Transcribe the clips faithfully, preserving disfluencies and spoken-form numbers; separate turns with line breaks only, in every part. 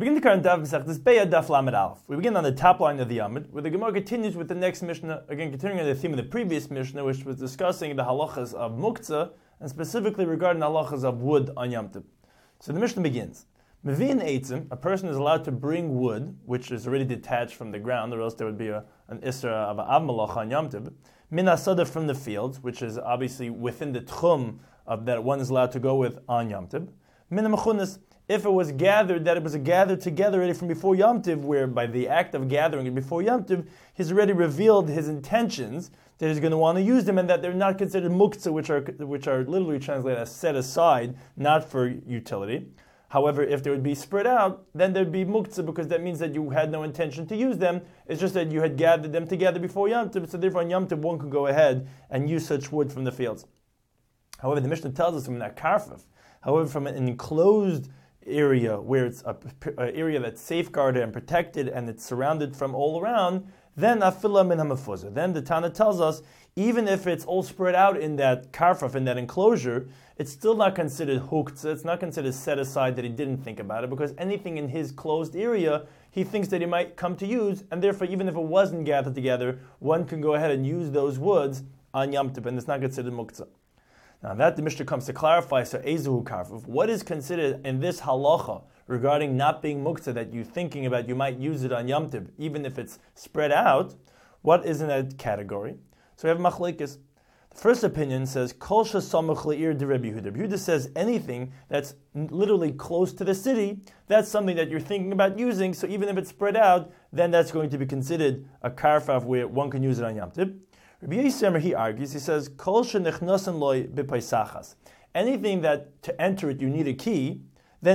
begin the current daf Masechtas Beya daf Lamed Aleph. We begin on the top line of the Amud, where the Gemara continues with the next Mishnah, again continuing on the theme of the previous Mishnah, which was discussing the halachas of muktzah, and specifically regarding the halachas of wood on Yom Tov. So the Mishnah begins. Mevin eitzim, a person is allowed to bring wood, which is already detached from the ground, or else there would be a, an isra of a av malach on Yom Tov. Min asada, from the fields, which is obviously within the tchum of that one is allowed to go with on Yom Tov. Min mechunas, if it was gathered, that it was gathered together already from before Yom Tov, where by the act of gathering it before Yom Tov, he's already revealed his intentions that he's going to want to use them, and that they're not considered muktzah, which are which are literally translated as set aside, not for utility. However, if they would be spread out, then there'd be muktzah, because that means that you had no intention to use them. It's just that you had gathered them together before Yom Tov, so therefore on Yom Tov one could go ahead and use such wood from the fields. However, the Mishnah tells us from that karfaf, however, from an enclosed area where it's an area that's safeguarded and protected and it's surrounded from all around, then afila min hamafuzah. Then the Tana tells us, even if it's all spread out in that karfaf, in that enclosure, it's still not considered huktzah, it's not considered set aside that he didn't think about it, because anything in his closed area, he thinks that he might come to use, and therefore even if it wasn't gathered together, one can go ahead and use those woods on Yom Tov, and it's not considered muktzah. Now that the Mishnah comes to clarify, so ezuhu karfaf, what is considered in this halacha regarding not being muktzah, that you're thinking about you might use it on Yom Tov, even if it's spread out, what is in that category? So we have machlekes. The first opinion says, Kol shesamach le'ir de Rebbe Yehuda. Rebbe Yehuda says anything that's literally close to the city, that's something that you're thinking about using, so even if it's spread out, then that's going to be considered a karfaf where one can use it on Yom Tov. Rabbi Yisrael, he argues, he says, Kol shenichnasen loy b'paisachas. Anything that to enter it you need a key, then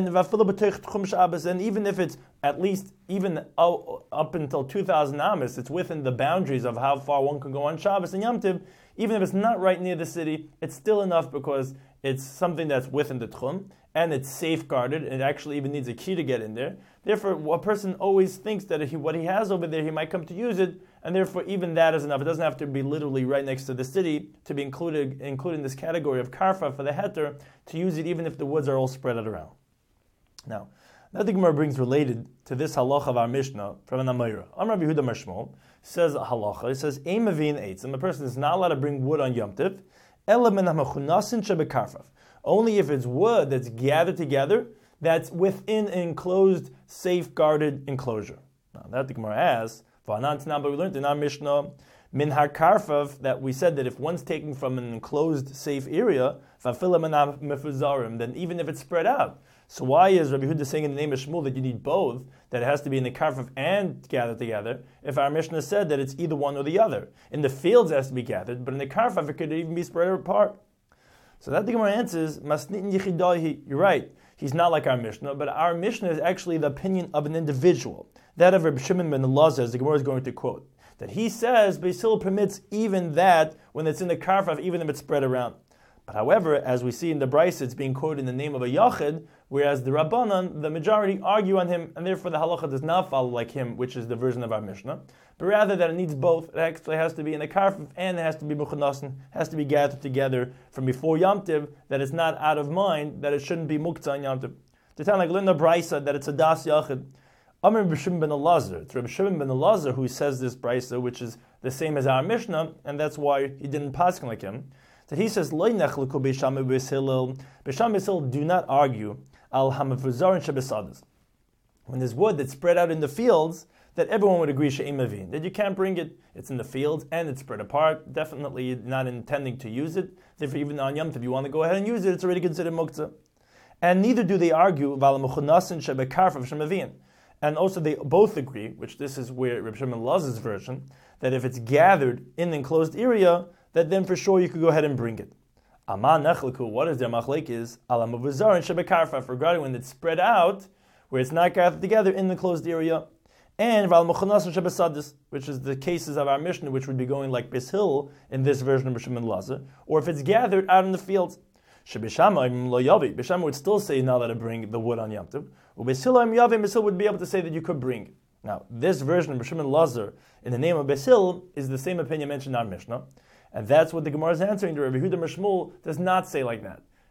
and even if it's at least even up until two thousand amas, it's within the boundaries of how far one can go on Shabbos and Yom Tov, even if it's not right near the city, it's still enough because it's something that's within the tchum, and it's safeguarded, and it actually even needs a key to get in there. Therefore, a person always thinks that if he, what he has over there, he might come to use it, and therefore even that is enough. It doesn't have to be literally right next to the city to be included, included in this category of karfa for the heter, to use it even if the woods are all spread out around. Now, that the Gemara brings related to this halacha of our Mishnah from an Amayra. Amar Yehuda Mar Shmuel says a halacha. It says, "Ein mavin eitzim." A person is not allowed to bring wood on Yom Tov, ela min hamachunasin shebekarfaf. Only if it's wood that's gathered together, that's within an enclosed, safeguarded enclosure. Now, that the Gemara asks, "V'anan tanam," but we learned in our Mishnah, min harkarfaf, that we said that if one's taken from an enclosed, safe area, v'afila min mefuzarim, then even if it's spread out. So why is Rabbi Yehuda saying in the name of Shmuel that you need both, that it has to be in the karfaf and gathered together, if our Mishnah said that it's either one or the other? In the fields it has to be gathered, but in the karfaf it could even be spread apart. So that the Gemara answers, Masnitin yichidahi, you're right, he's not like our Mishnah, but our Mishnah is actually the opinion of an individual. That of Rabbi Shimon ben Elazar, as the Gemara is going to quote, that he says Beis Hillel permits even that when it's in the karfaf, even if it's spread around. But however, as we see in the Brisa, it's being quoted in the name of a Yachid, whereas the Rabbanan, the majority, argue on him, and therefore the halacha does not follow like him, which is the version of our Mishnah, but rather that it needs both. It actually has to be in the karfaf, and it has to be mechunasen, has to be gathered together from before Yom Tov, that it's not out of mind, that it shouldn't be muktzah on Yom Tov. To tell like Linda Brisa, that it's a das Yachid. Amr Rabbi Shimon ben Elazar, it's Rabbi Shimon ben Elazar who says this Brisa, which is the same as our Mishnah, and that's why he didn't paskin like him. That he says, Lo nechleku Beis Shammai Beis Hillel. Beis Shammai Beis Hillel do not argue al hamavuzarin shebesadas. When there's wood that's spread out in the fields, that everyone would agree she'im mavin, that you can't bring it. It's in the fields and it's spread apart. Definitely not intending to use it. Therefore, even on Yom Tov, if you want to go ahead and use it, it's already considered muktzah. And neither do they argue val mechunasin shebekarfaf shemavin. And also they both agree, which this is where Reb Shimon Elazar's version, that if it's gathered in the enclosed area, that then for sure you could go ahead and bring it. Aman nechleku, what is their machlek is, ala mavuzarin shebekarfaf, regarding when it's spread out, where it's not gathered together in the closed area, and val mechunasin shebesadis, which is the cases of our Mishnah, which would be going like Beis Hillel in this version of Reb Shimon Elazar, or if it's gathered out in the fields. Beis Shammai lo yavi, Beis Shammai would still say now that I bring the wood on Yom Tov. Beis Hillel yavi, Beis Hillel would be able to say that you could bring. Now, this version of Reb Shimon Elazar in the name of Beis Hillel is the same opinion mentioned in our Mishnah. And that's what the Gemara is answering to Rabbi Yehuda Mar Shmuel does not say like that.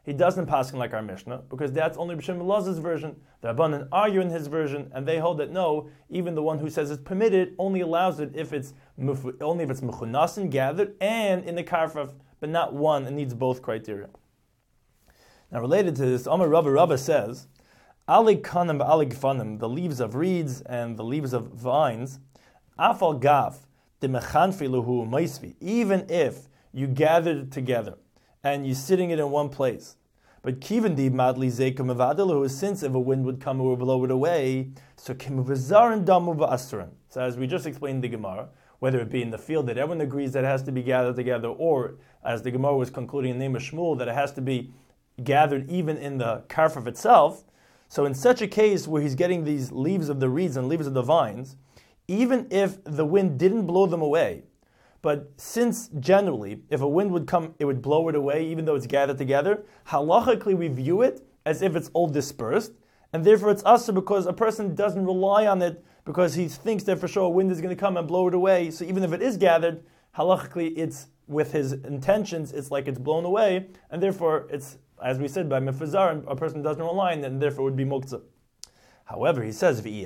he doesn't paskin like our Mishnah, because that's only B'Shem Elazar's version. The Rabbanan argue in his version, and they hold that no, even the one who says it's permitted only allows it if it's only if it's mechunasin, gathered, and in the karfaf, but not one. It needs both criteria. Now, related to this, Amar Rabba Rabba says, Ali kanim ba'ali gfanim, the leaves of reeds and the leaves of vines, afal gaf de mechanfi luhu maisvi, even if you gathered it together and you're sitting it in one place. But kivandi madli zekum avadalahu, since if a wind would come or blow it away, so kimuvazaran damu va'asran. So as we just explained the Gemara, whether it be in the field that everyone agrees that it has to be gathered together, or as the Gemara was concluding in the name of Shmuel, that it has to be gathered even in the karfaf itself. So in such a case where he's getting these leaves of the reeds and leaves of the vines, even if the wind didn't blow them away, but since generally, if a wind would come, it would blow it away, even though it's gathered together, halachically we view it as if it's all dispersed, and therefore it's usher because a person doesn't rely on it because he thinks that for sure a wind is going to come and blow it away. So even if it is gathered, halachically it's with his intentions, it's like it's blown away, and therefore it's, as we said, by mefazar, a person doesn't rely on it, and therefore it would be muktzah. However, he says, but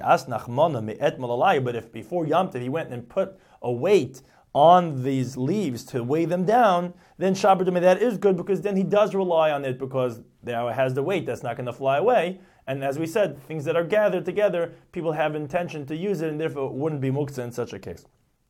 if before Yom Tov he went and put a weight on these leaves to weigh them down, then Shabbat that is good, because then he does rely on it because now it has the weight that's not going to fly away. And as we said, things that are gathered together, people have intention to use it, and therefore it wouldn't be muktzah in such a case.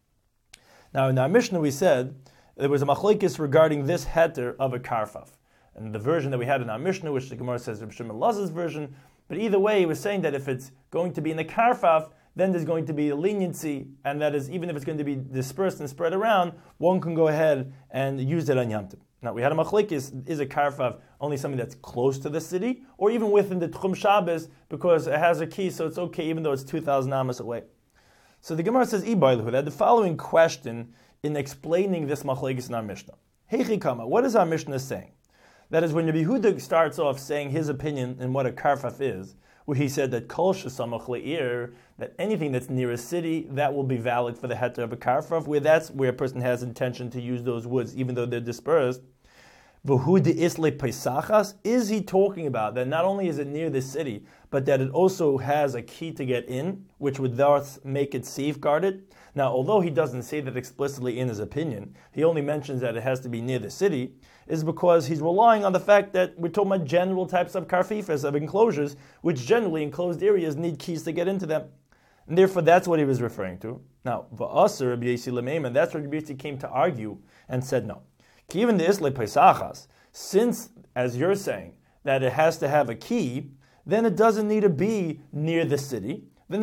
Now in our Mishnah we said there was a machlokes regarding this heter of a karfaf. And the version that we had in our Mishnah, which the Gemara says Reb Shimon Elazar's version, but either way, he was saying that if it's going to be in the karfaf, then there's going to be a leniency, and that is, even if it's going to be dispersed and spread around, one can go ahead and use it on Yom Tov. Now, we had a machlokes, is a karfaf only something that's close to the city, or even within the Tchum Shabbos, because it has a key, so it's okay even though it's two thousand amos away. So the Gemara says, Ibaylahu, that the following question in explaining this machlokes in our Mishnah. Heichi kama, what is our Mishnah saying? That is, when Rabbi Yehuda starts off saying his opinion in what a karfaf is, where he said that kol shesamach le'ir, that anything that's near a city, that will be valid for the heter of a karfaf, where that's where a person has intention to use those woods, even though they're dispersed. V'hu de'isle pesachas, is he talking about that not only is it near the city, but that it also has a key to get in, which would thus make it safeguarded? Now, although he doesn't say that explicitly in his opinion, he only mentions that it has to be near the city, is because he's relying on the fact that we're talking about general types of karfifas, of enclosures, which generally enclosed areas need keys to get into them. And therefore, that's what he was referring to. Now, v'aser Rabbi Yosi l'meiman, that's where Rabbi Yosi came to argue and said no. Even the isle pesachas, since, as you're saying, that it has to have a key, then it doesn't need to be near the city. Then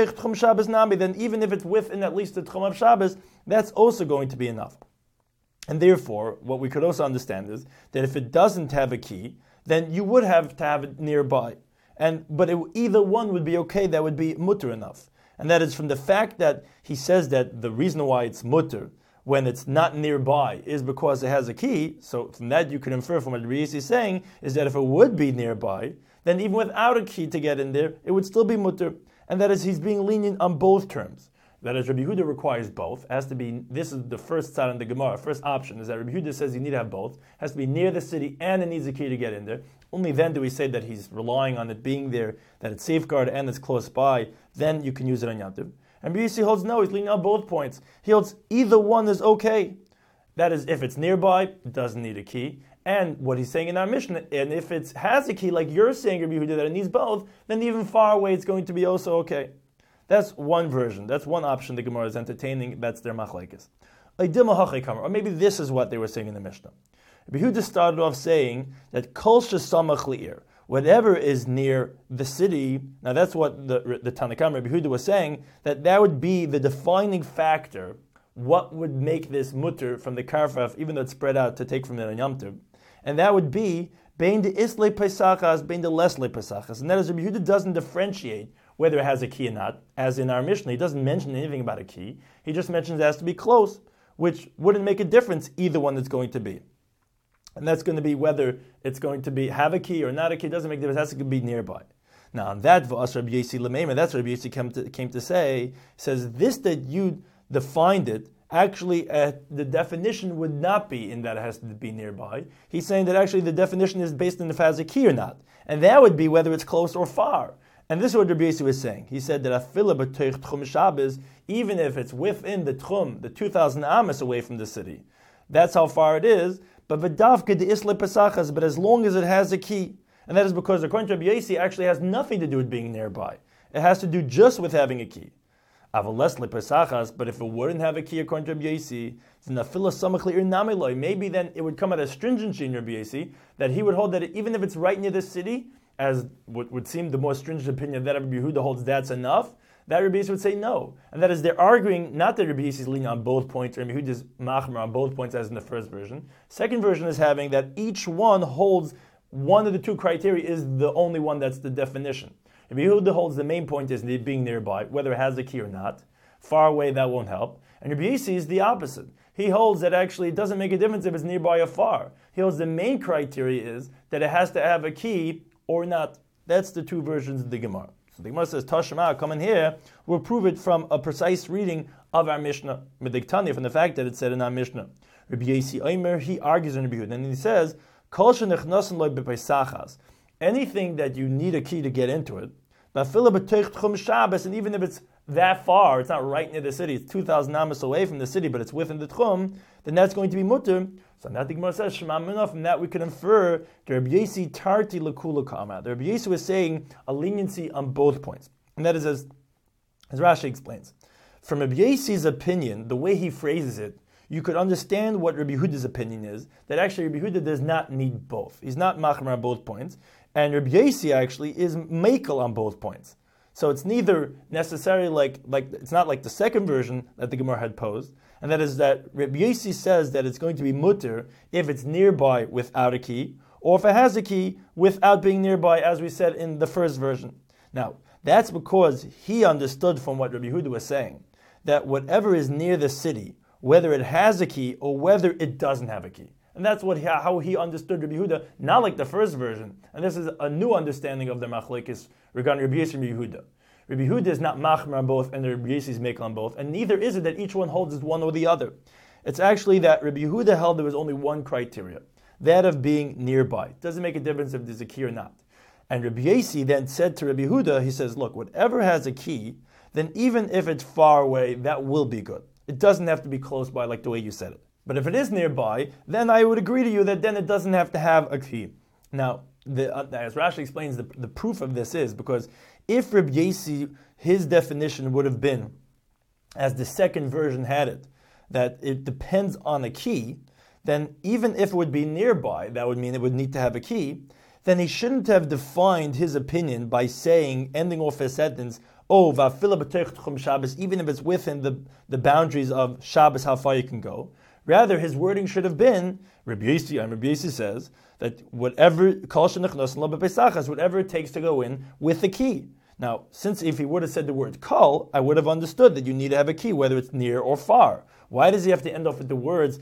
then even if it's within at least the Tchum of Shabbos, that's also going to be enough. And therefore, what we could also understand is that if it doesn't have a key, then you would have to have it nearby. And but it, either one would be okay, that would be mutter enough. And that is from the fact that he says that the reason why it's mutter when it's not nearby is because it has a key. So from that you can infer from what Rabbi Yosi is saying is that if it would be nearby, then even without a key to get in there, it would still be mutter. And that is, he's being lenient on both terms. That is, Rabbi Yehuda requires both. It has to be, this is the first side in the Gemara, first option is that Rabbi Yehuda says you need to have both. It has to be near the city and it needs a key to get in there. Only then do we say that he's relying on it being there, that it's safeguarded and it's close by. Then you can use it on Yom Tov. And Rabbi Yosi holds no, he's leaning on both points. He holds either one is okay. That is, if it's nearby, it doesn't need a key. And what he's saying in our Mishnah, and if it has a key, like you're saying, Rabbi Yehuda, that it needs both, then even far away it's going to be also okay. That's one version. That's one option the Gemara is entertaining. That's their machlokes. Or maybe this is what they were saying in the Mishnah. Rabbi Yehuda started off saying that kol shesamach le'ir, whatever is near the city. Now that's what the the Tanna Kamma Rabbi Yehuda was saying, that that would be the defining factor. What would make this mutter from the karfaf, even though it's spread out, to take from it on Yom Tov? And that would be bein the isle pesachas, bein the lesle pesachas. And that is, Rabbi Yehuda doesn't differentiate whether it has a key or not. As in our Mishnah, he doesn't mention anything about a key. He just mentions it has to be close, which wouldn't make a difference either one it's going to be. And that's going to be whether it's going to be have a key or not a key. It doesn't make a difference. It has to be nearby. Now on that, v'as Rabbi Yosi l'meima, that's what Rabbi Yosi came to, came to say. He says this that you defined it actually uh, the definition would not be in that it has to be nearby. He's saying that actually the definition is based on if it has a key or not. And that would be whether it's close or far. And this is what Rabbi Yossi was saying. He said that afila b'toich tchum Shabbos, even if it's within the tchum, the two thousand amos away from the city, that's how far it is. But v'davka de isle pesachas, but as long as it has a key, and that is because according to Rabbi Yossi, actually has nothing to do with being nearby. It has to do just with having a key. But if it wouldn't have a key according to Rabbi Yossi, maybe then it would come out as stringency in Rabbi Yossi that he would hold that even if it's right near the city, as what would seem the more stringent opinion that Rabbi Yehuda holds that's enough, that Rabbi Yossi would say no. And that is they're arguing not that Rabbi Yossi is leaning on both points, or Rabbi Yehuda is machmer on both points as in the first version. Second version is having that each one holds one of the two criteria is the only one that's the definition. Rabbi Yehuda holds the main point is being nearby, whether it has a key or not. Far away, that won't help. And Rabbi Yossi is the opposite. He holds that actually it doesn't make a difference if it's nearby or far. He holds the main criteria is that it has to have a key or not. That's the two versions of the Gemara. So the Gemara says, Tashema, come in here, we'll prove it from a precise reading of our Mishnah, Mediktani, from the fact that it said in our Mishnah. Rabbi Yossi Omer, he argues in Rabbi Yehuda, and he says, Kol shenechnasen lo b'peisachas, anything that you need a key to get into it, and even if it's that far, it's not right near the city, it's two thousand amos away from the city, but it's within the tchum, then that's going to be mutter. So now the Gemara says, Shema Minah, from that we can infer the Rabbi Yossi tarti l'kula kama. The Rabbi Yossi was saying a leniency on both points. And that is as, as Rashi explains. From Rabbi Yossi's opinion, the way he phrases it, you could understand what Rabbi Yehuda's opinion is, that actually Rabbi Yehuda does not need both. He's not machmer on both points. And Rabbi Yossi actually is makel on both points. So it's neither necessarily like, like it's not like the second version that the Gemara had posed, and that is that Rabbi Yossi says that it's going to be mutter if it's nearby without a key, or if it has a key without being nearby, as we said in the first version. Now, that's because he understood from what Rabbi Yehuda was saying, that whatever is near the city, whether it has a key or whether it doesn't have a key. And that's what he, how he understood Rabbi Yehuda, not like the first version. And this is a new understanding of the machlekes regarding Rabbi Yossi and Rabbi Yehuda. Rabbi Yehuda is not machmer on both, and Rabbi Yossi is makel on both. And neither is it that each one holds as one or the other. It's actually that Rabbi Yehuda held there was only one criteria, that of being nearby. It doesn't make a difference if there's a key or not. And Rabbi Yossi then said to Rabbi Yehuda, he says, look, whatever has a key, then even if it's far away, that will be good. It doesn't have to be close by like the way you said it. But if it is nearby, then I would agree to you that then it doesn't have to have a key. Now, the, uh, as Rashi explains, the, the proof of this is because if Rabbi Yossi, his definition would have been, as the second version had it, that it depends on a key, then even if it would be nearby, that would mean it would need to have a key, then he shouldn't have defined his opinion by saying, ending off his sentence, oh, va'afila b'teich tchum Shabbos, even if it's within the, the boundaries of Shabbos, how far you can go. Rather, his wording should have been, Rabbi Yossi, and Rabbi Yossi says, that whatever, whatever it takes to go in with the key. Now, since if he would have said the word kol, I would have understood that you need to have a key, whether it's near or far. Why does he have to end off with the words,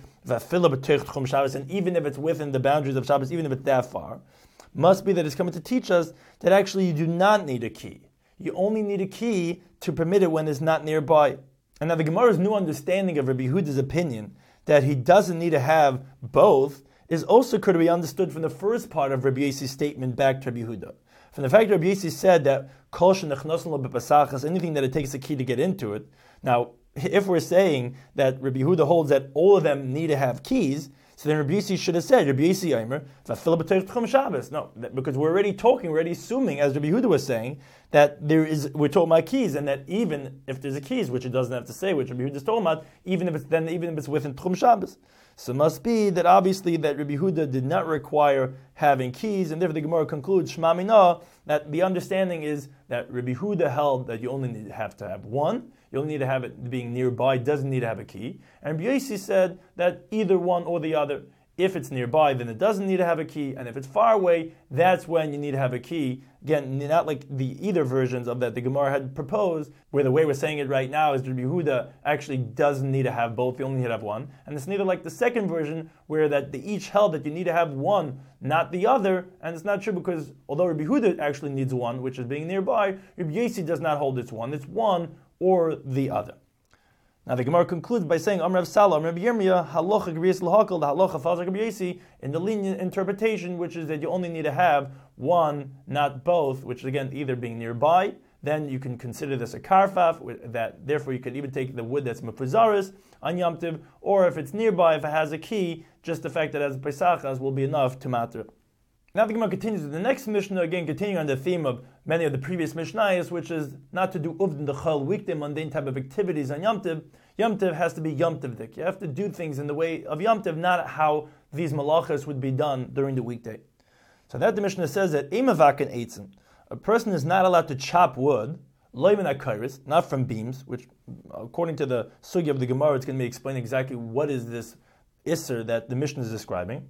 and even if it's within the boundaries of Shabbos, even if it's that far? Must be that it's coming to teach us that actually you do not need a key. You only need a key to permit it when it's not nearby. And now the Gemara's new understanding of Rabbi Yehuda's opinion, that he doesn't need to have both, is also could be understood from the first part of Rabbi Yossi's statement back to Rabbi Yehuda. From the fact that Rabbi Yossi said that kol shenechnasen lo b'pesachas, anything that it takes a key to get into it. Now, if we're saying that Rabbi Yehuda holds that all of them need to have keys, so then Rabbi Yossi should have said, Rabbi Yossi Aimer, v'afila b'teich tchum Shabbos. No, because we're already talking, we're already assuming, as Rabbi Yehuda was saying, that there is, we're talking about keys, and that even if there's a keys, which it doesn't have to say, which Rabbi Yehuda is talking about, even if it's then, even if it's within tchum Shabbos. So it must be that obviously that Rabbi Yehuda did not require having keys, and therefore the Gemara concludes, Shema Minah, that the understanding is that Rabbi Yehuda held that you only need to have to have one, you only need to have it being nearby, doesn't need to have a key. And Rabbi Yossi said that either one or the other, if it's nearby, then it doesn't need to have a key, and if it's far away, that's when you need to have a key. Again, not like the either versions of that the Gemara had proposed, where the way we're saying it right now is Rabbi Yehuda actually doesn't need to have both, you only need to have one. And it's neither like the second version, where that they each held that you need to have one, not the other, and it's not true because although Rabbi Yehuda actually needs one, which is being nearby, Rabbi Yossi does not hold it's one, it's one or the other. Now the Gemara concludes by saying, Amr Rav Salah, Amr Rabbi Yirmiyah, halacha G'riyas l'hakol, the halacha falls like Rabbi Yossi, in the lenient interpretation, which is that you only need to have one, not both, which is again either being nearby, then you can consider this a karfaf, that therefore you could even take the wood that's mefuzaris on Yom Tov, or if it's nearby, if it has a key, just the fact that it has pesachas will be enough to matter. Now the Gemara continues with the next Mishnah, again continuing on the theme of many of the previous Mishnayos, which is not to do uvdin dechal, weekday mundane type of activities on Yom Tov. Yom Tov has to be Yom Tovdik. You have to do things in the way of Yom Tov, not how these malachas would be done during the weekday. So that the Mishnah says that imavakin eitzim, a person is not allowed to chop wood, loimin akairis, not from beams, which according to the sugya of the Gemara, it's going to be explained exactly what is this isser that the Mishnah is describing.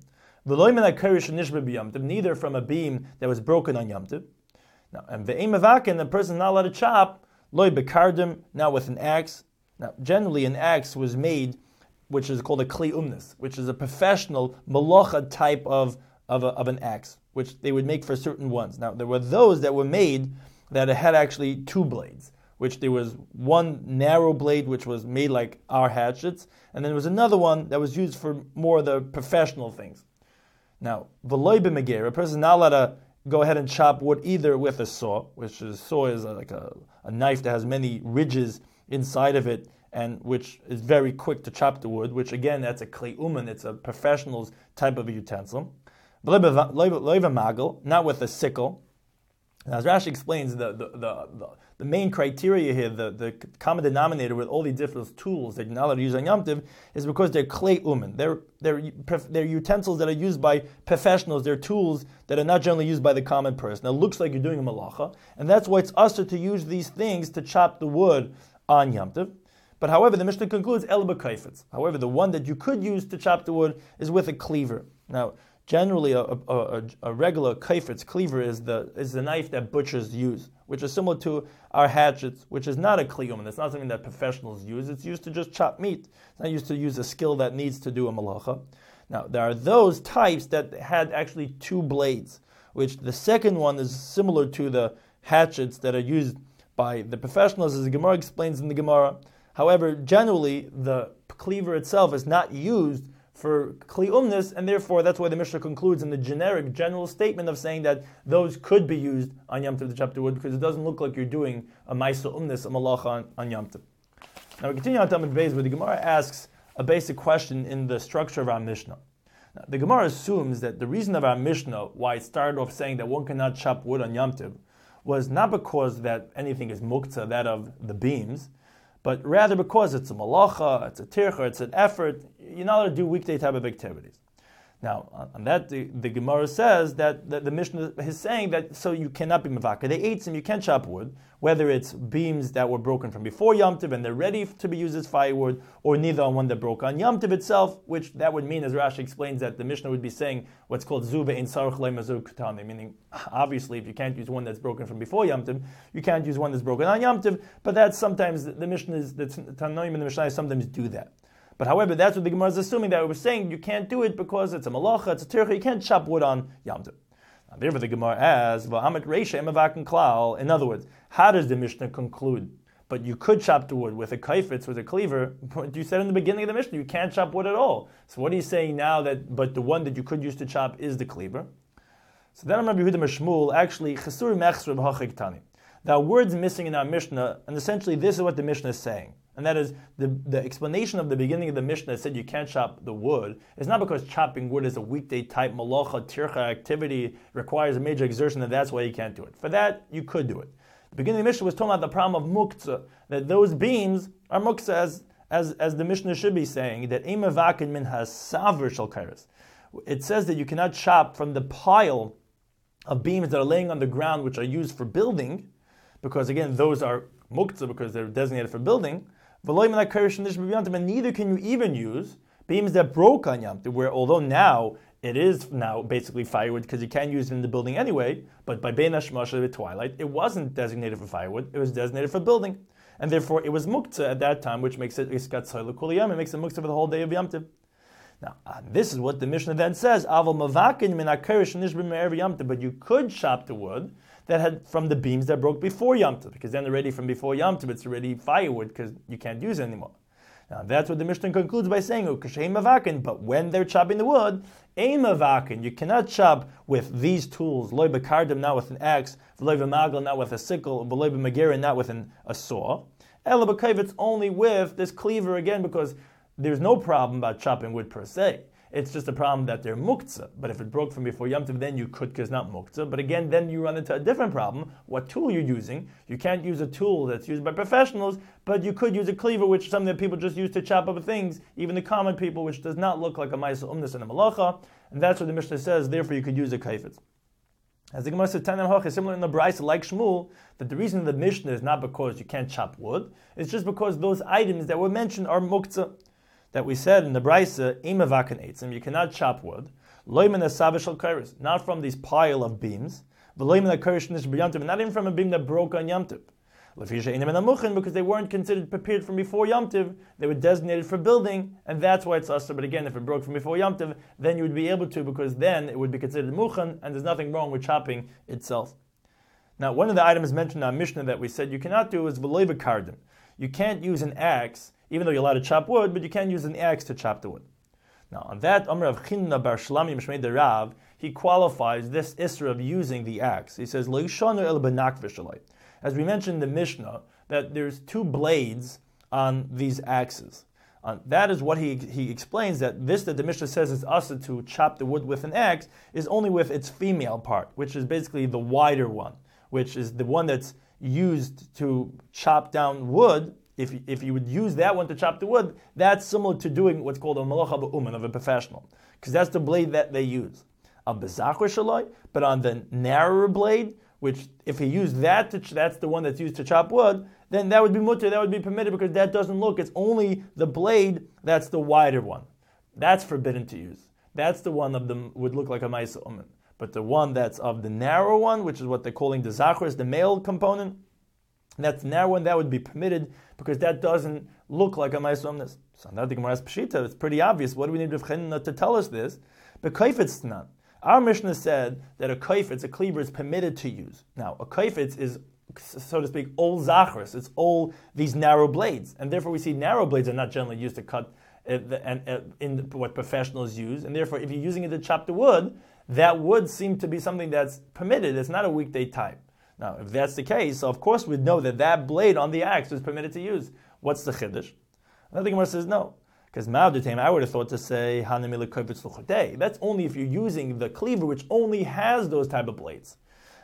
Neither from a beam that was broken on Yom Tov. Now, and ve'emavakin, the person is not allowed to chop, loy bekardim, now with an axe. Now, generally, an axe was made, which is called a kli umnis, which is a professional malacha type of, of, a, of an axe, which they would make for certain ones. Now, there were those that were made that had actually two blades, which there was one narrow blade, which was made like our hatchets, and then there was another one that was used for more of the professional things. Now, v'loy b'meger, a person is not allowed to go ahead and chop wood either with a saw, which is saw is like a, a knife that has many ridges inside of it, and which is very quick to chop the wood, which again, that's a kli uman, it's a professional's type of a utensil. V'loy b'magel, not with a sickle. Now, as Rashi explains, the, the, the, the, the main criteria here, the, the common denominator with all these different tools that you're not allowed to use on Yom Tov is because they're klei umen. They're, they're, they're utensils that are used by professionals. They're tools that are not generally used by the common person. It looks like you're doing a malacha, and that's why it's usher to use these things to chop the wood on Yom Tov. But however, the Mishnah concludes, el b'kaifetz. However, the one that you could use to chop the wood is with a cleaver. Now, generally, a, a, a, a regular kaifetz cleaver is the is the knife that butchers use, which is similar to our hatchets, which is not a kliyum. It's not something that professionals use. It's used to just chop meat. It's not used to use a skill that needs to do a malacha. Now, there are those types that had actually two blades, which the second one is similar to the hatchets that are used by the professionals, as the Gemara explains in the Gemara. However, generally, the cleaver itself is not used for kli umnis, and therefore that's why the Mishnah concludes in the generic, general statement of saying that those could be used on Yom Tov to chop the wood, because it doesn't look like you're doing a ma'isa umnis, a malacha on, on Yom Tov. Now we continue on Talmud Beis, where the Gemara asks a basic question in the structure of our Mishnah. Now, the Gemara assumes that the reason of our Mishnah, why it started off saying that one cannot chop wood on Yom Tov, was not because that anything is muktzah, that of the beams, but rather because it's a malacha, it's a tircha, it's an effort. You're not allowed to do weekday type of activities. Now, on that, the, the Gemara says that, that the Mishnah is saying that so you cannot be mavaka. They ate some, you can chop wood, whether it's beams that were broken from before Yom Tov and they're ready to be used as firewood, or neither on one that broke on Yom Tov itself, which that would mean, as Rashi explains, that the Mishnah would be saying what's called zuba in sarach le'mazur kutane, meaning obviously if you can't use one that's broken from before Yom Tov, you can't use one that's broken on Yom Tov, but that's sometimes, the Mishnah is, the Tanoim and the Mishnah sometimes do that. But however, that's what the Gemara is assuming, that it was saying you can't do it because it's a malacha, it's a tircha, you can't chop wood on Yom Tov. Now, therefore, the Gemara asks, "V'amet reisha emavakin klal." In other words, how does the Mishnah conclude? But you could chop the wood with a kaifetz, with a cleaver. But you said in the beginning of the Mishnah you can't chop wood at all. So what are you saying now that? But the one that you could use to chop is the cleaver. So then Rabbi Yehuda Mishmuel actually chesur mechsur b'hachik tani. There are words missing in our Mishnah, and essentially this is what the Mishnah is saying. And that is, the, the explanation of the beginning of the Mishnah that said you can't chop the wood is not because chopping wood is a weekday type malacha, tircha activity, requires a major exertion, and that's why you can't do it. For that, you could do it. The beginning of the Mishnah was talking about the problem of muktzah, that those beams are muktzah, as, as, as the Mishnah should be saying, that imavakin min hasaver shel kairos. It says that you cannot chop from the pile of beams that are laying on the ground, which are used for building, because again, those are muktzah because they're designated for building. And neither can you even use beams that broke on Yom Tov, where although now it is now basically firewood because you can't use it in the building anyway, but by Bein HaShemashah at twilight, it wasn't designated for firewood, it was designated for building. And therefore it was muktzah at that time, which makes it iskat tzayla kul yom, it makes it muktzah for the whole day of Yom Tov. Now, uh, this is what the Mishnah then says, Aval mavakin min hakarish nishbim me'erev Yom Tov, but you could chop the wood that had from the beams that broke before Yom Tov, because then already from before Yom Tov it's already firewood because you can't use it anymore. Now that's what the Mishnah concludes by saying, but when they're chopping the wood, you cannot chop with these tools, loy bekardim, not with an axe, v'loy b'magel, not with a sickle, v'loy b'magerin, not with an, a saw. Ela b'kayvetz, only with this cleaver, again, because there's no problem about chopping wood per se. It's just a problem that they're muktzah. But if it broke from before Yom Tov, then you could, because not muktzah. But again, then you run into a different problem. What tool you're using. You can't use a tool that's used by professionals, but you could use a cleaver, which is something that people just use to chop up things, even the common people, which does not look like a ma'aseh umnis and a malacha. And that's what the Mishnah says, therefore you could use a kaifetz. As the Gemara says, Tanan Hoch is similar in the Brisa, like Shmuel, that the reason the Mishnah is not because you can't chop wood, it's just because those items that were mentioned are muktzah. That we said in the Brisa, imavakan eitzim, you cannot chop wood, loyman asavish al kairis, not from these pile of beams, but loyman akarish nish b'yamtiv, not even from a beam that broke on yamtiv. Lefisha inim and amuchin, because they weren't considered prepared from before yamtiv, they were designated for building, and that's why it's asur. But again, if it broke from before yamtiv, then you would be able to, because then it would be considered muchan, and there's nothing wrong with chopping itself. Now, one of the items mentioned in our Mishnah that we said you cannot do is v'loy b'kardim. You can't use an axe, even though you're allowed to chop wood, but you can't use an axe to chop the wood. Now, on that, Amr of Chinna bar Shlami Mishmei de Rav, he qualifies this isra of using the axe. He says, Lo yishanu el benak v'shalai. As we mentioned in the Mishnah, that there's two blades on these axes. Uh, that is what he he explains, that this that the Mishnah says is asa to chop the wood with an axe is only with its female part, which is basically the wider one, which is the one that's used to chop down wood. If if you would use that one to chop the wood, that's similar to doing what's called a malacha b'uman, of a professional, because that's the blade that they use. A bezachar shalai, but on the narrower blade, which if he used that, to ch- that's the one that's used to chop wood, then that would be mutter, that would be permitted, because that doesn't look, it's only the blade that's the wider one. That's forbidden to use. That's the one of them would look like a ma'aseh uman. But the one that's of the narrow one, which is what they're calling the zachar, is the male component, that's the narrow one, that would be permitted, because that doesn't look like a ma'aseh umnis. So now the Gemara's pshita, it's pretty obvious. What do we need Rav Chinna to tell us this? But kaifetz not. Our Mishnah said that a kaifetz, a cleaver, is permitted to use. Now, a kaifetz is, so to speak, all zachars. It's all these narrow blades. And therefore we see narrow blades are not generally used to cut uh, the, and, uh, in what professionals use. And therefore, if you're using it to chop the wood, that would seem to be something that's permitted. It's not a weekday type. Now, if that's the case, so of course we'd know that that blade on the axe was permitted to use. What's the chiddush? Another Gemara says no. Because Ma'avdatim, I would have thought to say, that's only if you're using the cleaver, which only has those type of blades.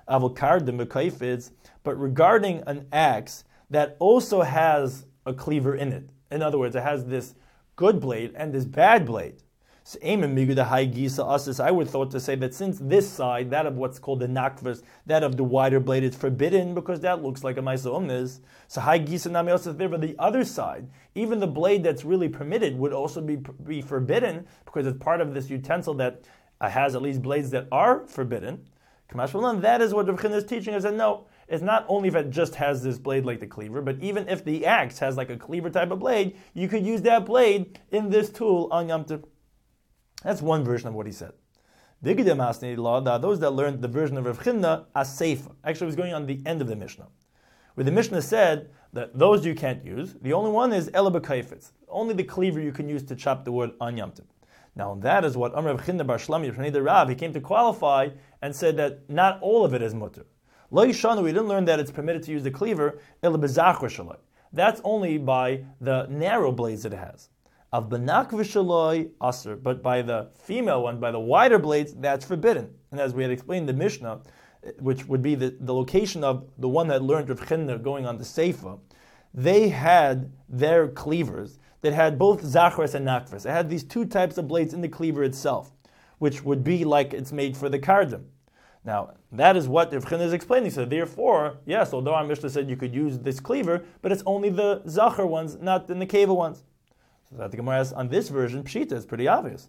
But regarding an axe that also has a cleaver in it, in other words, it has this good blade and this bad blade. So, I would have thought to say that since this side, that of what's called the nakvas, that of the wider blade, is forbidden because that looks like a ma'aseh umnis. So hai gisa nami also there, but the other side, even the blade that's really permitted, would also be be forbidden because it's part of this utensil that uh, has at least blades that are forbidden. That is what Rav Chinna is teaching us. That no, it's not only if it just has this blade like the cleaver, but even if the axe has like a cleaver type of blade, you could use that blade in this tool on Yom Tov. That's one version of what he said. The those that learned the version of Rav Chinna as seifa. Actually, it was going on the end of the Mishnah, where the Mishnah said that those you can't use. The only one is ela b'kaifetz. Only the cleaver you can use to chop the wood on Yom Tov. Now that is what Amr Rav Chinna bar Shlami Mishmei de Rav, he came to qualify and said that not all of it is mutter. Lo yishanu, we didn't learn that it's permitted to use the cleaver ela b'zachar shalai. That's only by the narrow blades that it has. Of benak v'shaloi aser, but by the female one, by the wider blades, that's forbidden. And as we had explained in the Mishnah, which would be the, the location of the one that learned Rav Chinna going on the Seifa, they had their cleavers that had both zachras and nakvas. It had these two types of blades in the cleaver itself, which would be like it's made for the kardim. Now, that is what Rav Chinna is explaining. So therefore, yes, although our Mishnah said you could use this cleaver, but it's only the zachar ones, not the nekeva ones. So that the Gemara has on this version, pshita, is pretty obvious.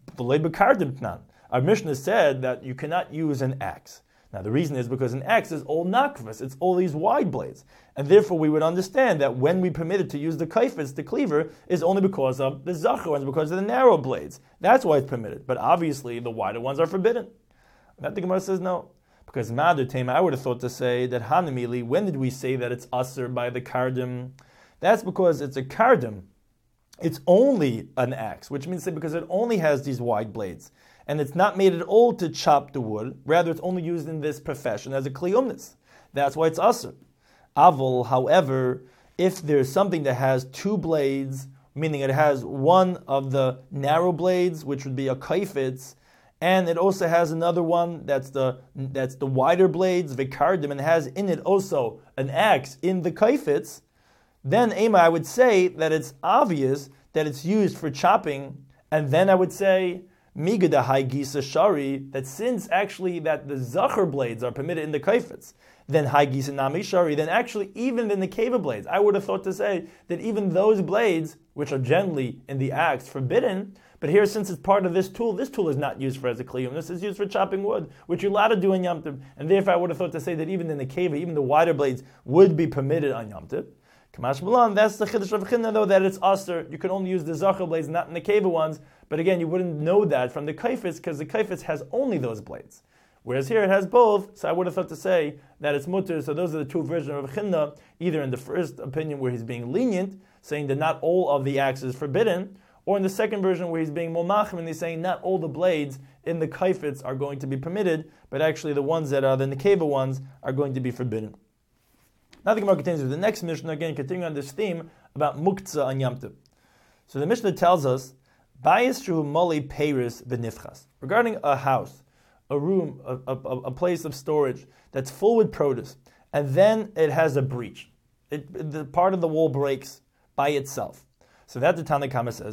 Our Mishnah said that you cannot use an axe. Now the reason is because an axe is all nakvas, it's all these wide blades. And therefore we would understand that when we permitted to use the kaifetz, the cleaver, is only because of the zachar ones, because of the narrow blades. That's why it's permitted. But obviously the wider ones are forbidden. That the Gemara says no. Because Ma'adur Tema, I would have thought to say that Hanamili, when did we say that it's asr by the kardim? That's because it's a kardim it's only an axe, which means that because it only has these wide blades, and it's not made at all to chop the wood, rather it's only used in this profession as a kliyumnis. That's why it's asur. Avol, however, if there's something that has two blades, meaning it has one of the narrow blades, which would be a kaifetz, and it also has another one that's the that's the wider blades, vikardim, and has in it also an axe in the kaifetz, then Ema, I would say that it's obvious that it's used for chopping, and then I would say migada hai gisa shari, that since actually that the zachar blades are permitted in the kaifetz, then hai gisa nami shari, then actually even in the keva blades, I would have thought to say that even those blades, which are generally in the axe forbidden, but here since it's part of this tool, this tool is not used for as a kliyum, this is used for chopping wood, which you're allowed to do in Yom Tov, and therefore I would have thought to say that even in the keva, even the wider blades would be permitted on Yom Tov. Kamash Malan, that's the Chiddush of Chinna, though, that it's asur. You can only use the zachar blades, not in the keva ones. But again, you wouldn't know that from the kaifetz, because the kaifetz has only those blades. Whereas here it has both, so I would have thought to say that it's mutter. So those are the two versions of Chinna, either in the first opinion where he's being lenient, saying that not all of the axes is forbidden, or in the second version where he's being momachim, and he's saying not all the blades in the kaifetz are going to be permitted, but actually the ones that are the nekeva ones are going to be forbidden. Now the Gemara continues with the next Mishnah, again continuing on this theme about muktzah on Yom Tov. So the Mishnah tells us, Bayis shuhu moli peiris v'nifchas, regarding a house, a room, a, a, a place of storage that's full with produce, and then it has a breach. It, the part of the wall breaks by itself. So that the Tanna Kama says,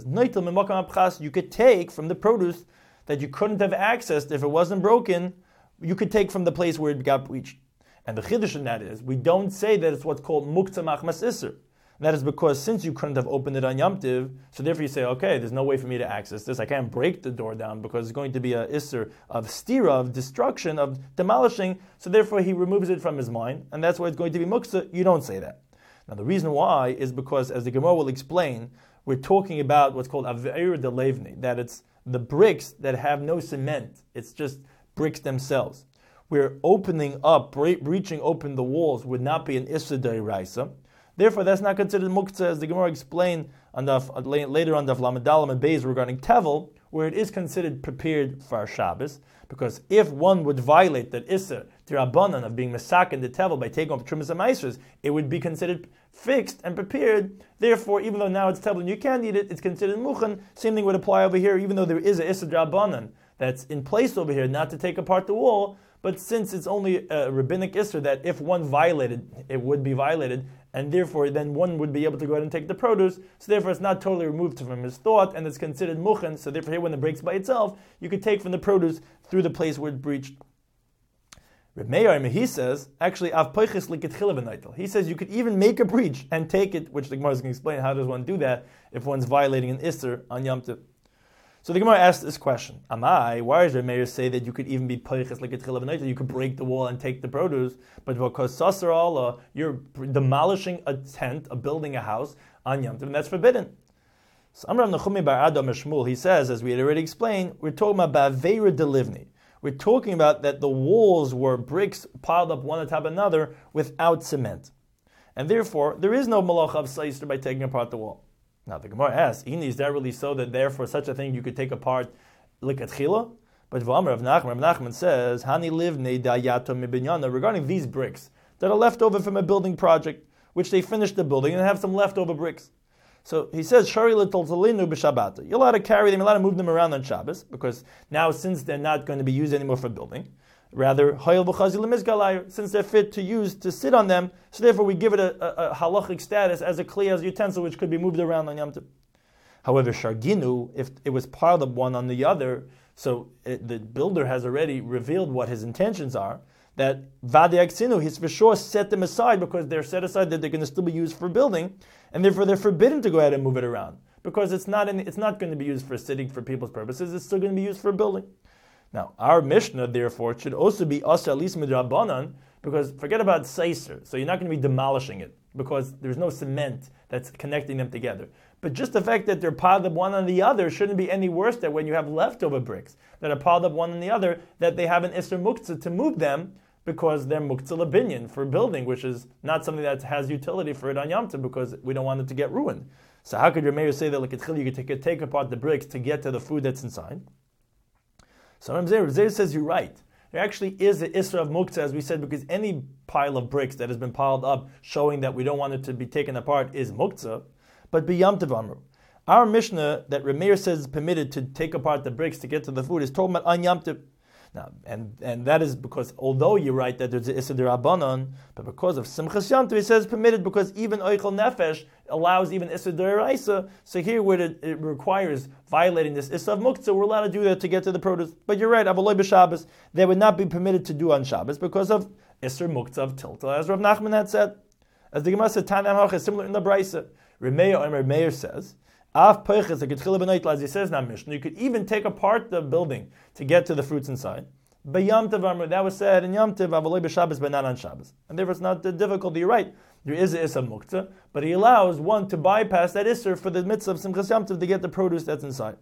you could take from the produce that you couldn't have accessed if it wasn't broken, you could take from the place where it got breached. And the chiddush in that is, we don't say that it's what's called muktzah machmas isser. That is because since you couldn't have opened it on Yom Tiv, so therefore you say, okay, there's no way for me to access this. I can't break the door down because it's going to be a isser of stira, of destruction, of demolishing. So therefore he removes it from his mind, and that's why it's going to be muktzah. You don't say that. Now the reason why is because, as the Gemara will explain, we're talking about what's called aveir de levni, that it's the bricks that have no cement. It's just bricks themselves. Where opening up, bre- breaching open the walls would not be an issa d'oraisa. Therefore, that's not considered muktzah, as the Gemara explained on the, uh, later on the Lamedalam and Beis regarding tevel, where it is considered prepared for Shabbos. Because if one would violate that issa d'Rabbanan of being mesak in the tevel by taking off trimas and maasros, it would be considered fixed and prepared. Therefore, even though now it's tevel and you can't eat it, it's considered muchan. Same thing would apply over here, even though there is a issa d'Rabbanan that's in place over here, not to take apart the wall. But since it's only a rabbinic isser that if one violated, it would be violated, and therefore then one would be able to go ahead and take the produce, so therefore it's not totally removed from his thought, and it's considered muchen, so therefore here when it breaks by itself, you could take from the produce through the place where it breached. Reb Meir, he says, actually, av poiches liketchila v'naitel. He says you could even make a breach and take it, which the Gemara is going to explain, how does one do that if one's violating an isser on Yom Tov. So the Gemara asked this question: Amai, why does Reb Meir say that you could even be poiches like a tchila v'naitel? You could break the wall and take the produce, but because sasar Allah, you're demolishing a tent, a building, a house on Yom Tov, and that's forbidden. So Amram Nechumi bar Adam Shmuel, he says, as we had already explained, we're talking about ba'aveira delivni. We're talking about that the walls were bricks piled up one on top of another without cement, and therefore there is no malacha of seister by taking apart the wall. Now the Gemara asks, is that really so that therefore such a thing you could take apart likatchila? But V'amar of Nachman, Rav Nachman says, Hani livnei dayato mibinyana, regarding these bricks that are left over from a building project, which they finished the building and have some leftover bricks. So he says, Shari l'toltalinu b'Shabbat. You're allowed to carry them, you're allowed to move them around on Shabbos, because now since they're not going to be used anymore for building, rather, since they're fit to use, to sit on them, so therefore we give it a, a, a halachic status as a kli, as a utensil, which could be moved around on Yom Tov. However, sharginu, if it was piled up one on the other, so it, the builder has already revealed what his intentions are, that vadiaksinu, he's for sure set them aside because they're set aside that they're going to still be used for building, and therefore they're forbidden to go ahead and move it around, because it's not in, it's not going to be used for sitting for people's purposes, it's still going to be used for building. Now, our Mishnah, therefore, should also be Asa at least midrabanan, because forget about seiser, so you're not going to be demolishing it, because there's no cement that's connecting them together. But just the fact that they're piled up one on the other shouldn't be any worse than when you have leftover bricks that are piled up one on the other, that they have an Isser Muktzah to move them, because they're Muktzah Labinyan for building, which is not something that has utility for it on Yom Tov, because we don't want it to get ruined. So how could your mayor say that like you could take, take apart the bricks to get to the food that's inside? So Ramzeh says you're right. There actually is an Isra of Muktzah, as we said, because any pile of bricks that has been piled up showing that we don't want it to be taken apart is Muktzah. But B'Yam Tov Amru. Our Mishnah that Rameir says is permitted to take apart the bricks to get to the food is talking about on Yam Tov. Now, and, and that is because although you're right that there's an Isra D'Rabbanan, but because of Simchas Yam Tov, he says permitted because even Oichel Nefesh allows even Isra D'Oraisa. So here where it, it requires violating this Isra of Muktzah, we're allowed to do that to get to the produce. But you're right, Avaloi B'Shabbos, they would not be permitted to do on Shabbos because of Isra Muktzah of Tilta, as Rav Nachman had said. As the Gemara said, Tanam Hach is similar in the Brisa. Remeir Omer Meir says, Av Peiches, as he says in our Mishnah, you could even take apart the building to get to the fruits inside. B'Yam Tov Amru, that was said in Yam Tov, Avaloi B'Shabbos, but not on Shabbos. And therefore it's not the difficulty, you're right. There is an Isra Muktzah, but he allows one to bypass that Isra for the mitzvah of Simchas Yam Tov to get the produce that's inside.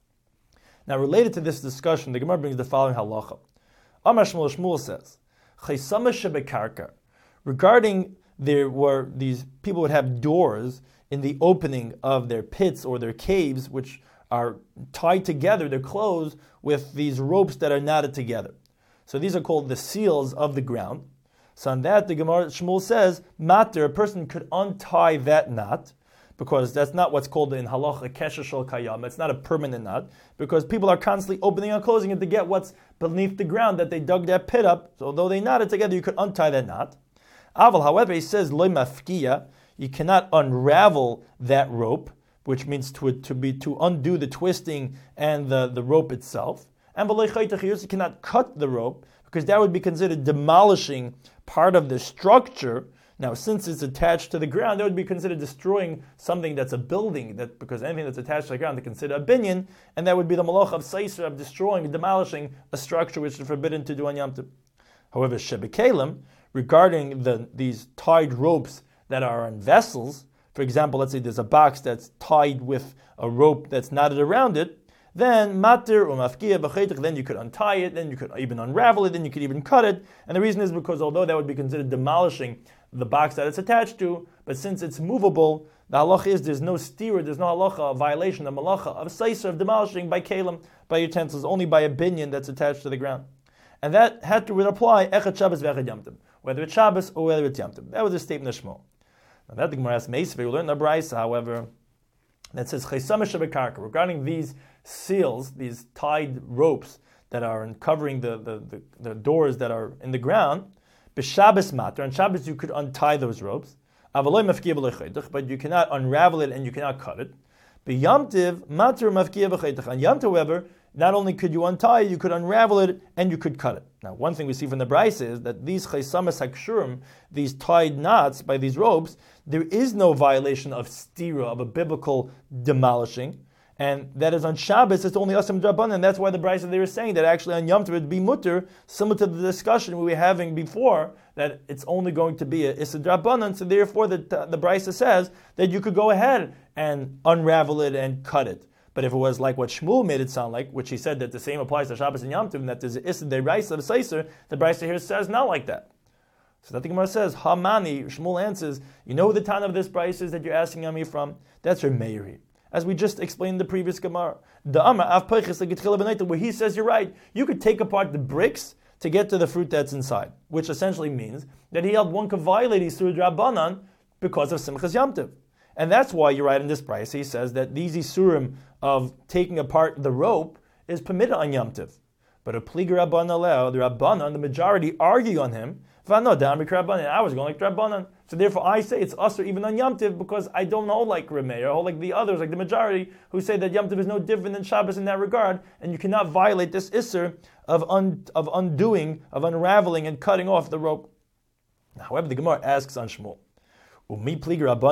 Now related to this discussion, the Gemara brings the following halacha. Amar Shmuel, Shmuel says, Chaysama shebekarka, regarding there were these people would have doors in the opening of their pits or their caves, which are tied together, they're closed with these ropes that are knotted together. So these are called the seals of the ground. So on that, the Gemara Shmuel says, matter, a person could untie that knot, because that's not what's called in halacha kesher shel kayam. It's not a permanent knot, because people are constantly opening and closing it to get what's beneath the ground that they dug that pit up. So although they knotted together, you could untie that knot. Aval, however, he says loy mafkiya, you cannot unravel that rope, which means to to be to undo the twisting and the, the rope itself. And you cannot cut the rope, because that would be considered demolishing part of the structure. Now, since it's attached to the ground, that would be considered destroying something that's a building, that because anything that's attached to the ground is considered a binyan, and that would be the malach of Seiser, of destroying, demolishing a structure which is forbidden to do on Yom Tov. However, Shebekalim, regarding the these tied ropes that are on vessels, for example, let's say there's a box that's tied with a rope that's knotted around it, then matir or mafkiya b'chaytich, then you could untie it, then you could even unravel it, then you could even cut it. And the reason is because although that would be considered demolishing the box that it's attached to, but since it's movable, the halacha is there's no steer, there's no halacha, a violation, a malacha of seiser, of demolishing by kalim, by utensils, only by a binyan that's attached to the ground. And that had to apply echad Shabbos ve'echad Yom Tov, whether it's Shabbos or whether it's Yom Tov. That was the statement of Shmuel. Now that the Gemara asks Meisvei, we learned in the Brisa, however, that says Chaysama shebekarka, regarding these seals, these tied ropes that are covering the, the, the, the doors that are in the ground, b'Shabbos matter, on Shabbos you could untie those ropes, avaloi mafkiya b'chaytich, but you cannot unravel it and you cannot cut it. B'Yam Tov matter mafkiya b'chaytich. On Yom Tov, however, not only could you untie it, you could unravel it and you could cut it. Now, one thing we see from the Brisa is that these chaysamas hakshurim, these tied knots by these ropes, there is no violation of stira, of a biblical demolishing, and that is on Shabbos, it's only Asam Drabanan, and that's why the Brisa they were saying that actually on Yom Tov it would be mutter, similar to the discussion we were having before, that it's only going to be a Issa Drabanan, so therefore the, the Brisa says that you could go ahead and unravel it and cut it. But if it was like what Shmuel made it sound like, which he said that the same applies to Shabbos and Yom Tov, and that there's an Issa Deiraisa of Seiser, the Brisa here says not like that. So that the Gemara says, Hamani, Shmuel answers, you know the Tana of this Brisa is that you're asking on me from? That's your Meiri. As we just explained in the previous Gemara. The Amar Av Peiches, where he says you're right, you could take apart the bricks to get to the fruit that's inside, which essentially means that he held one could violate Yisur Drabanan because of Simchas Yom Tov. And that's why you're right in this Brisa. He says that these Yisurim of taking apart the rope is permitted on Yom Tov. But a Pliga Rabbanan Leo, the Rabbanan, the majority argue on him. I was going like Rabbanan. So therefore I say it's usher even on Yom Tov because I don't know like Rameir, or like the others, like the majority, who say that Yom Tov is no different than Shabbos in that regard, and you cannot violate this Isser of, un, of undoing, of unraveling and cutting off the rope. However, the Gemara asks on Shmuel, actually, do the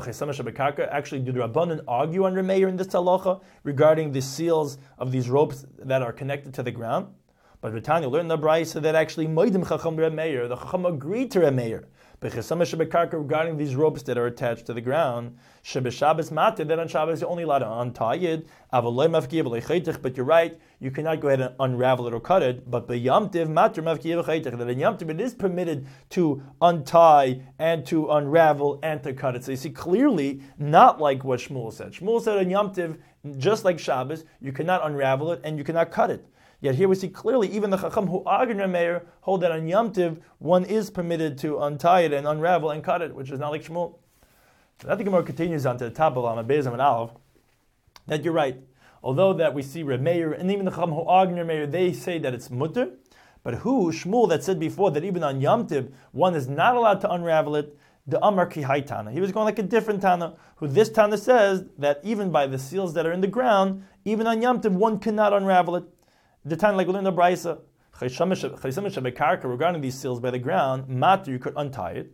Rabbanan argue on Rameir in this halacha regarding the seals of these ropes that are connected to the ground? But Ritanya learned in the Brisa that actually Moedim Chacham Rameir, the Chacham agreed to Rameir, Regarding these ropes that are attached to the ground, Shabbos matir, then on Shabbos you're only allowed to untie it. But you're right, you cannot go ahead and unravel it or cut it. But Yom Tiv matir that in Yom Tiv it is permitted to untie and to unravel and to cut it. So you see clearly not like what Shmuel said. Shmuel said on Yom Tiv, just like Shabbos, you cannot unravel it and you cannot cut it. Yet here we see clearly, even the Chacham who argue Rameir hold that on Yom Tiv, one is permitted to untie it and unravel and cut it, which is not like Shmuel. So that the Gemara continues on to the top of Amud Beis Amud Aleph, that you're right. Although that we see Rameir and even the Chacham who argue Rameir, they say that it's mutter, but who, Shmuel, that said before that even on Yom Tiv, one is not allowed to unravel it, the Amar Ki Hai Tana. He was going like a different Tana, who this Tana says that even by the seals that are in the ground, even on Yom Tiv, one cannot unravel it. The time like we learned the Braisa, regarding these seals by the ground, matter you could untie it,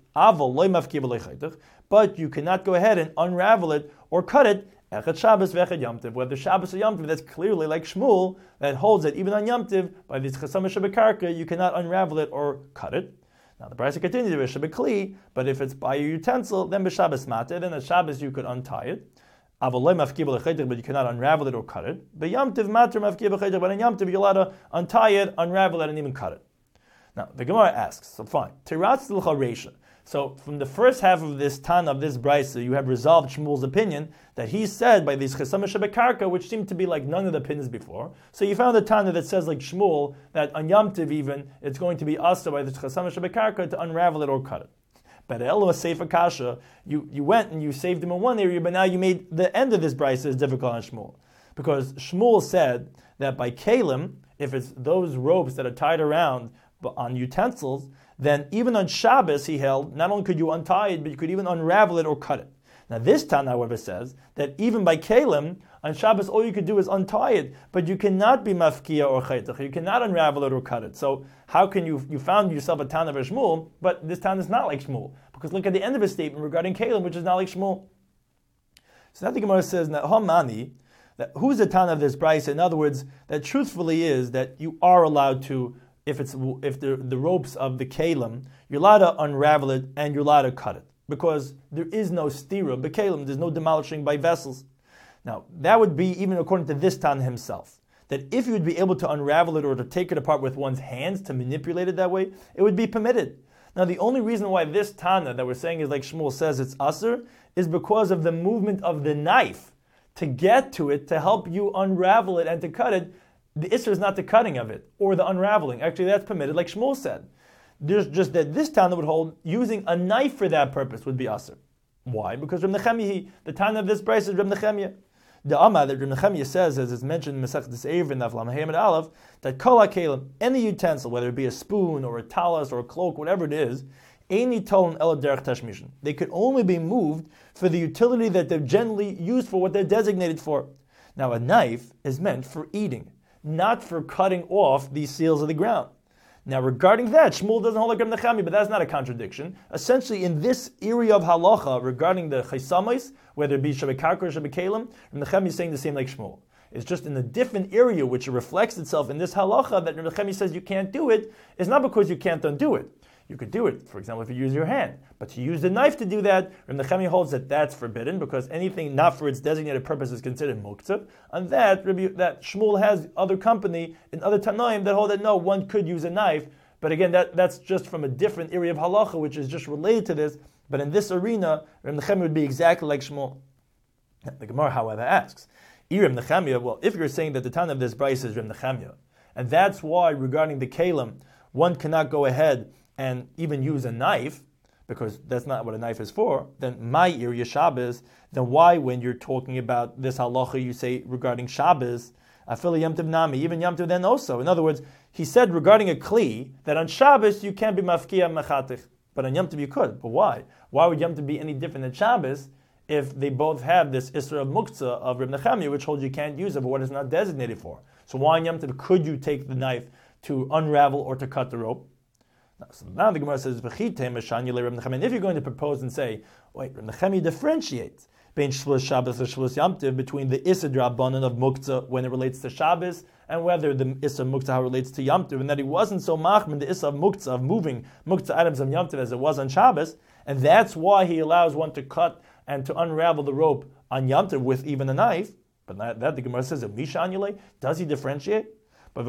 but you cannot go ahead and unravel it or cut it. Whether Shabbos or Yom Tiv, that's clearly like Shmuel that holds that even on Yom Tiv by this chesama shebekarka you cannot unravel it or cut it. Now the Braisa continues, but if it's by a utensil, then b'Shabbos matter, then at Shabbos you could untie it. But you cannot unravel it or cut it. But Yom Tiv matter mafkiya, but in Yom Tiv you're allowed to untie it, unravel it, and even cut it. Now the Gemara asks, so fine, Tiratz l'cha reisha. So from the first half of this Tana of this Braisa, you have resolved Shmuel's opinion that he said by these chesama shebekarka, which seemed to be like none of the opinions before. So you found a Tana that says like Shmuel that on Yom Tiv even it's going to be asa by this chesama shebekarka to unravel it or cut it. But Elo was Sefer Kasha, you, you went and you saved him in one area, but now you made the end of this Braisa is difficult on Shmuel. Because Shmuel said that by Kalim, if it's those ropes that are tied around on utensils, then even on Shabbos, he held, not only could you untie it, but you could even unravel it or cut it. Now this Tana, however, says that even by Kalim, on Shabbos, all you could do is untie it, but you cannot be mafkiya or chaytach. You cannot unravel it or cut it. So how can you, you found yourself a Tana of Shmuel, but this Tana is not like Shmuel. Because look at the end of his statement regarding Kalim, which is not like Shmuel. So now the Gemara says, Hamani, that who's the Tana of this Braisa? In other words, that truthfully is that you are allowed to, if it's if the, the ropes of the Kalim, you're allowed to unravel it and you're allowed to cut it. Because there is no stira, b'kelim, there's no demolishing by vessels. Now, that would be even according to this Tana himself, that if you would be able to unravel it or to take it apart with one's hands to manipulate it that way, it would be permitted. Now, the only reason why this Tana that we're saying is like Shmuel says it's asr is because of the movement of the knife to get to it, to help you unravel it and to cut it. The isser is not the cutting of it or the unraveling. Actually, that's permitted, like Shmuel said. There's just that this Tana would hold using a knife for that purpose would be asr. Why? Because Reb Nechemia, the Tana of this Braisa is Reb Nechemia. The Amma that Reb Nechemia says, as is mentioned in Masechet Erev in Avlam Hamid Aleph, that kol hakelim, any utensil, whether it be a spoon or a talis or a cloak, whatever it is, eini tolen ela derech tashmishin. They could only be moved for the utility that they're generally used for, what they're designated for. Now, a knife is meant for eating, not for cutting off these seals of the ground. Now, regarding that, Shmuel doesn't hold like Reb Nechemia, but that's not a contradiction. Essentially, in this area of halacha, regarding the chaysamais, whether it be shebekarka or shebekalim, Reb Nechemia is saying the same like Shmuel. It's just in a different area which reflects itself in this halacha that Reb Nechemia says you can't do it. It's not because you can't undo it. You could do it, for example, if you use your hand. But to use the knife to do that, Reb Nechemia holds that that's forbidden because anything not for its designated purpose is considered muktzah. And that that Shmuel has other company in other Tanoim that hold that no, one could use a knife. But again, that, that's just from a different area of halacha, which is just related to this. But in this arena, Reb Nechemia would be exactly like Shmuel. The Gemara, however, asks, Reb Nechemia, well, if you're saying that the Tana of this Braisa is Reb Nechemia, and that's why regarding the Kalim, one cannot go ahead and even use a knife, because that's not what a knife is for, then my area Shabbos, then why when you're talking about this halacha you say regarding Shabbos, afili Yom Tov nami, even Yom Tov then also. In other words, he said regarding a kli, that on Shabbos you can't be mafkiya mechatich, but on Yom Tov you could. But why? Why would Yom Tov be any different than Shabbos if they both have this Isra of Muktzah of Reb Nechemia, which holds you can't use it for what it's not designated for? So why on Yom Tov could you take the knife to unravel or to cut the rope? Now, so now the Gemara says, and if you're going to propose and say, wait, Reb Nechemia differentiates Bein Shvus Shabbos or Shvus Yom Tov, between the Issa Drabanan of Muktzah when it relates to Shabbos, and whether the Issa of Muktzah relates to Yom Tov, and that he wasn't so machmin the Issa of Muktzah, of moving Muktzah items on Yom Tov as it was on Shabbos, and that's why he allows one to cut and to unravel the rope on Yom Tov with even a knife. But that, that the Gemara says, Misha Anule, does he differentiate? But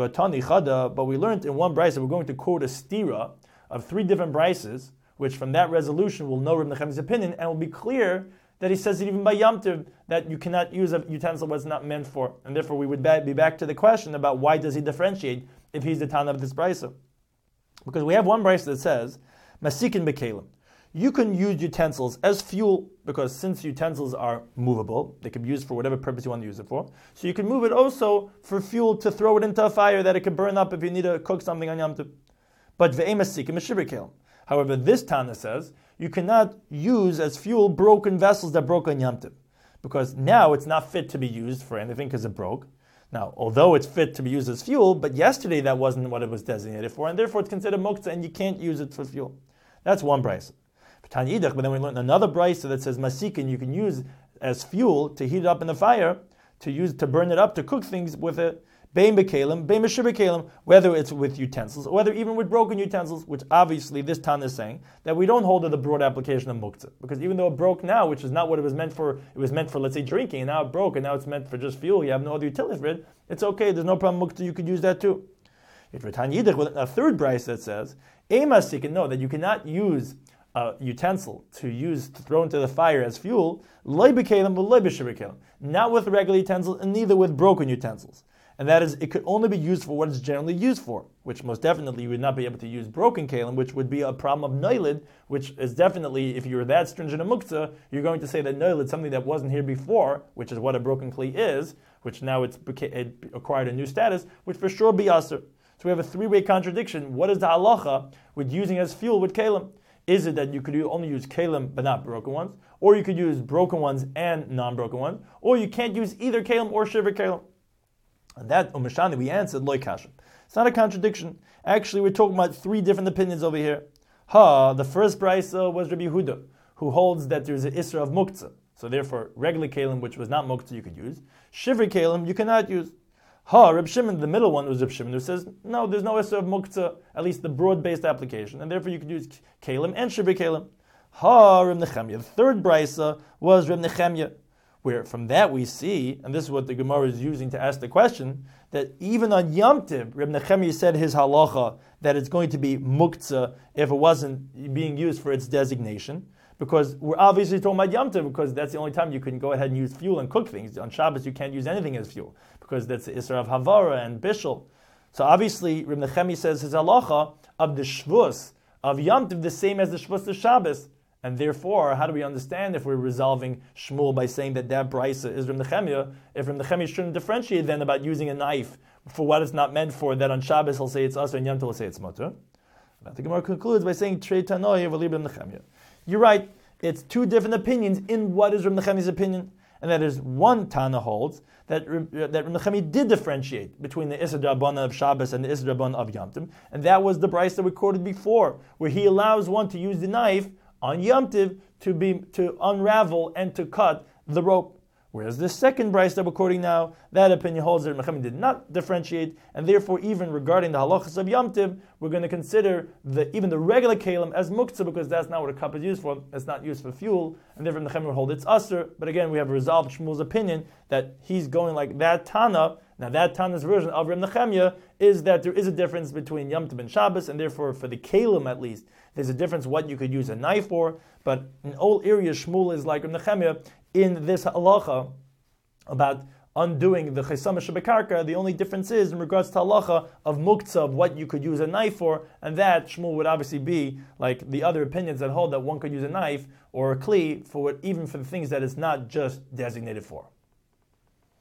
but we learned in one brisa, we're going to quote a stira of three different brises, which from that resolution we'll know Reb Nechemi's opinion, and will be clear that he says that even by Yom Tov, that you cannot use a utensil what it's not meant for. And therefore we would be back to the question about why does he differentiate if he's the Tana of this brisa. Because we have one brisa that says, Masikin Bekalim. You can use utensils as fuel, because since utensils are movable, they can be used for whatever purpose you want to use it for. So you can move it also for fuel to throw it into a fire that it can burn up if you need to cook something on Yom Tov. But ve'emasikim meshibikelim. However, this Tana says you cannot use as fuel broken vessels that broke on Yom Tov, because now it's not fit to be used for anything because it broke. Now, although it's fit to be used as fuel, but yesterday that wasn't what it was designated for, and therefore it's considered muktzah, and you can't use it for fuel. That's one brisa. But then we learned another brisa that says masikin you can use as fuel to heat it up in the fire, to use to burn it up, to cook things with it. Bein bekalim, bein b'shibikalim, whether it's with utensils, or whether even with broken utensils, which obviously this Tana is saying that we don't hold to the broad application of muktzah, because even though it broke now, which is not what it was meant for, it was meant for, let's say, drinking, and now it broke, and now it's meant for just fuel, you have no other utility for it, it's okay, there's no problem muktzah, you could use that too. If you're Tan Yidich, with a third brisa that says, Eimasikin, no, that you cannot use a utensil to use to throw into the fire as fuel, loy bekalim, loy b'shibikalim, not with regular utensils, and neither with broken utensils. And that is, it could only be used for what it's generally used for, which most definitely you would not be able to use broken kalim, which would be a problem of noilid, which is definitely, if you're that stringent a muktzah, you're going to say that noilid, something that wasn't here before, which is what a broken kli is, which now it's it acquired a new status, which for sure be aser. So we have a three-way contradiction. What is the halacha with using as fuel with kalim? Is it that you could only use kalim but not broken ones, or you could use broken ones and non-broken ones, or you can't use either kalim or shiver kalim? And that umashani we answered loy kashem. It's not a contradiction. Actually, we're talking about three different opinions over here. Ha, the first brisa was Rabbi Yehuda, who holds that there's an isra of muktzah. So therefore, regular kalim, which was not muktzah, you could use. Shiver kalim, you cannot use. Ha, Reb Shimon, the middle one was Reb Shimon, who says, no, there's no isra of muktzah, at least the broad-based application, and therefore you could use kalim and shiver kalim. Ha, Reb Nechemya. The third brisa was Reb Nechemya, where from that we see, and this is what the Gemara is using to ask the question, that even on Yom Tov, Reb Nechemya said his halacha that it's going to be muktzah if it wasn't being used for its designation, because we're obviously talking about Yom Tov, because that's the only time you can go ahead and use fuel and cook things. On Shabbos you can't use anything as fuel, because that's the Isra of Havara and Bishul. So obviously Reb Nechemya says his halacha of the Shvus of Yom Tov the same as the Shvus of Shabbos. And therefore, how do we understand if we're resolving Shmuel by saying that that brisa is Reb Nechemya? If Reb Nechemya shouldn't differentiate then about using a knife for what it's not meant for, that on Shabbos he'll say it's us, and Yom Tov he'll say it's mutter. The Gemara concludes by saying Trei Tanoi v'li Reb Nechemya. You're right. It's two different opinions in what is Reb Nechemya's opinion, and that is one Tana holds that that Reb Nechemya did differentiate between the Issa D'Rabbanan of Shabbos and the Issa D'Rabbanan of Yom Tov, and that was the brisa that we quoted before, where he allows one to use the knife on Yom Tov to be to unravel and to cut the rope. Whereas the second brisa that we're quoting now, that opinion holds that Nechemya did not differentiate, and therefore even regarding the halachas of Yom Tov, we're going to consider the even the regular kalim as muktzah, because that's not what a cup is used for. It's not used for fuel, and therefore Nechemya will hold it's aser. But again, we have resolved Shmuel's opinion that he's going like that Tana. Now that Tana's version of Reb Nechemya is that there is a difference between Yom Tov and Shabbos, and therefore for the kalim at least, there's a difference what you could use a knife for. But in all areas, Shmuel is like Reb Nechemya in this halacha about undoing the chesama shebekarka. The only difference is in regards to halacha of muktzah, of what you could use a knife for, and that Shmuel would obviously be like the other opinions that hold that one could use a knife or a kli for what, even for the things that it's not just designated for.